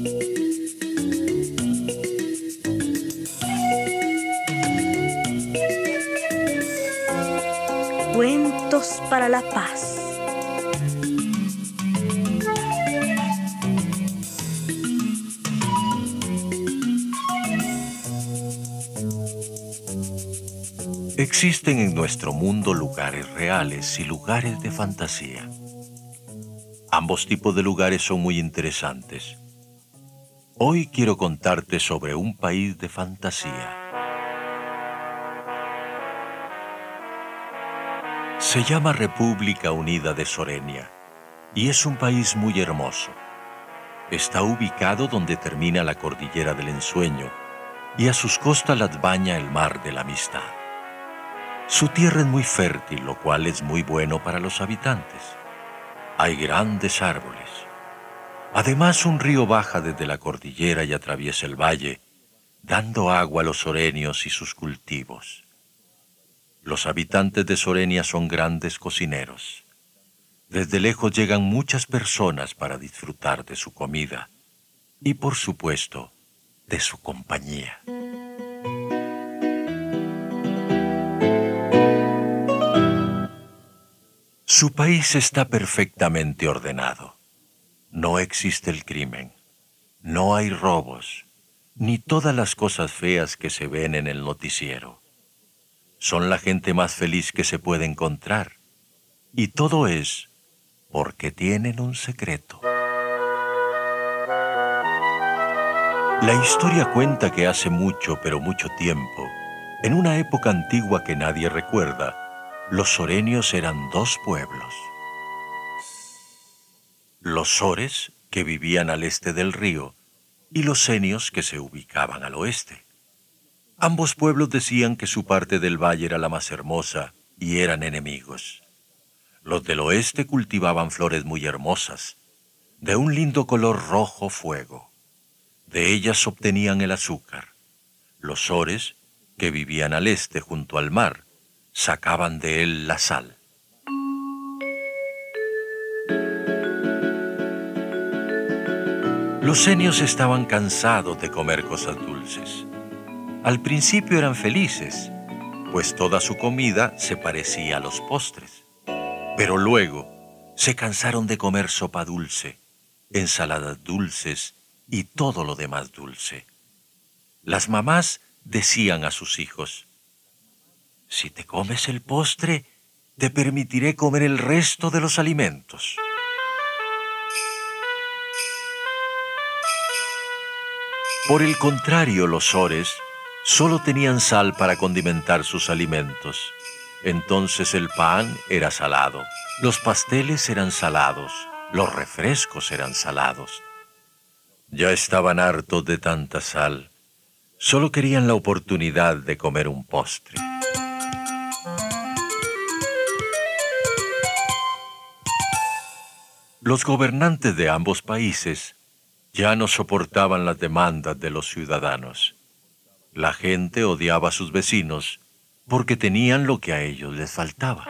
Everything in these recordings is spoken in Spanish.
Cuentos para la paz. Existen en nuestro mundo lugares reales y lugares de fantasía. Ambos tipos de lugares son muy interesantes. Hoy quiero contarte sobre un país de fantasía. Se llama República Unida de Sorenia y es un país muy hermoso. Está ubicado donde termina la cordillera del ensueño y a sus costas las baña el mar de la amistad. Su tierra es muy fértil, lo cual es muy bueno para los habitantes. Hay grandes árboles. Además, un río baja desde la cordillera y atraviesa el valle, dando agua a los sorenios y sus cultivos. Los habitantes de Sorenia son grandes cocineros. Desde lejos llegan muchas personas para disfrutar de su comida y, por supuesto, de su compañía. Su país está perfectamente ordenado. No existe el crimen, no hay robos, ni todas las cosas feas que se ven en el noticiero. Son la gente más feliz que se puede encontrar. Y todo es porque tienen un secreto. La historia cuenta que hace mucho, pero mucho tiempo, en una época antigua que nadie recuerda, los sorenios eran dos pueblos. Los sores, que vivían al este del río, y los senios, que se ubicaban al oeste. Ambos pueblos decían que su parte del valle era la más hermosa y eran enemigos. Los del oeste cultivaban flores muy hermosas, de un lindo color rojo fuego. De ellas obtenían el azúcar. Los sores, que vivían al este junto al mar, sacaban de él la sal. Los senios estaban cansados de comer cosas dulces. Al principio eran felices, pues toda su comida se parecía a los postres. Pero luego se cansaron de comer sopa dulce, ensaladas dulces y todo lo demás dulce. Las mamás decían a sus hijos: si te comes el postre, te permitiré comer el resto de los alimentos. Por el contrario, los sores solo tenían sal para condimentar sus alimentos. Entonces el pan era salado, los pasteles eran salados, los refrescos eran salados. Ya estaban hartos de tanta sal. Solo querían la oportunidad de comer un postre. Los gobernantes de ambos países ya no soportaban las demandas de los ciudadanos. La gente odiaba a sus vecinos porque tenían lo que a ellos les faltaba.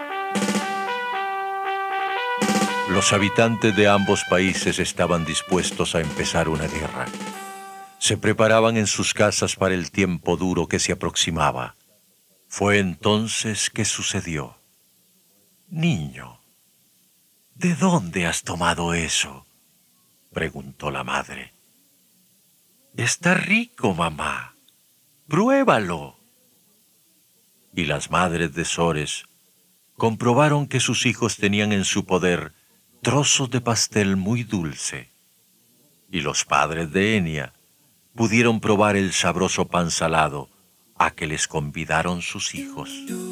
Los habitantes de ambos países estaban dispuestos a empezar una guerra. Se preparaban en sus casas para el tiempo duro que se aproximaba. Fue entonces que sucedió. Niño, ¿de dónde has tomado eso?, preguntó la madre. Está rico, mamá. Pruébalo. Y las madres de sores comprobaron que sus hijos tenían en su poder trozos de pastel muy dulce. Y los padres de Enia pudieron probar el sabroso pan salado a que les convidaron sus hijos.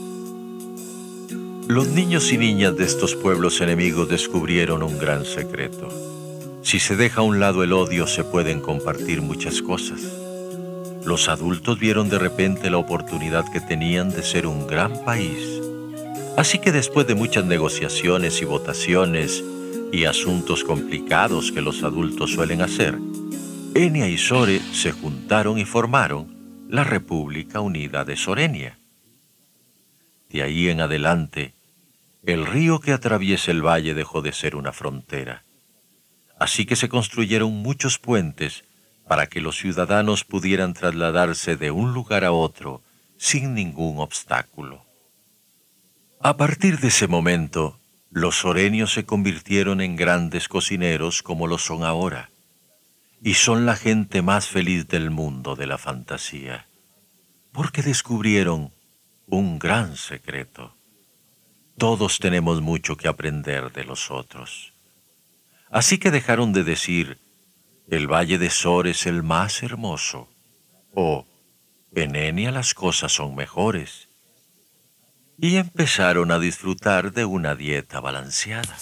Los niños y niñas de estos pueblos enemigos descubrieron un gran secreto. Si se deja a un lado el odio, se pueden compartir muchas cosas. Los adultos vieron de repente la oportunidad que tenían de ser un gran país. Así que después de muchas negociaciones y votaciones y asuntos complicados que los adultos suelen hacer, Enia y Sore se juntaron y formaron la República Unida de Sorenia. De ahí en adelante, el río que atraviesa el valle dejó de ser una frontera. Así que se construyeron muchos puentes para que los ciudadanos pudieran trasladarse de un lugar a otro sin ningún obstáculo. A partir de ese momento, los oreños se convirtieron en grandes cocineros como lo son ahora, y son la gente más feliz del mundo de la fantasía, porque descubrieron un gran secreto. Todos tenemos mucho que aprender de los otros. Así que dejaron de decir, el Valle de Sor es el más hermoso, o en Enya las cosas son mejores, y empezaron a disfrutar de una dieta balanceada.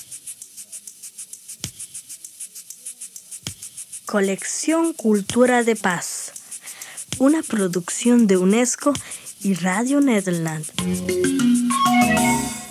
Colección Cultura de Paz, una producción de UNESCO y Radio Nederland.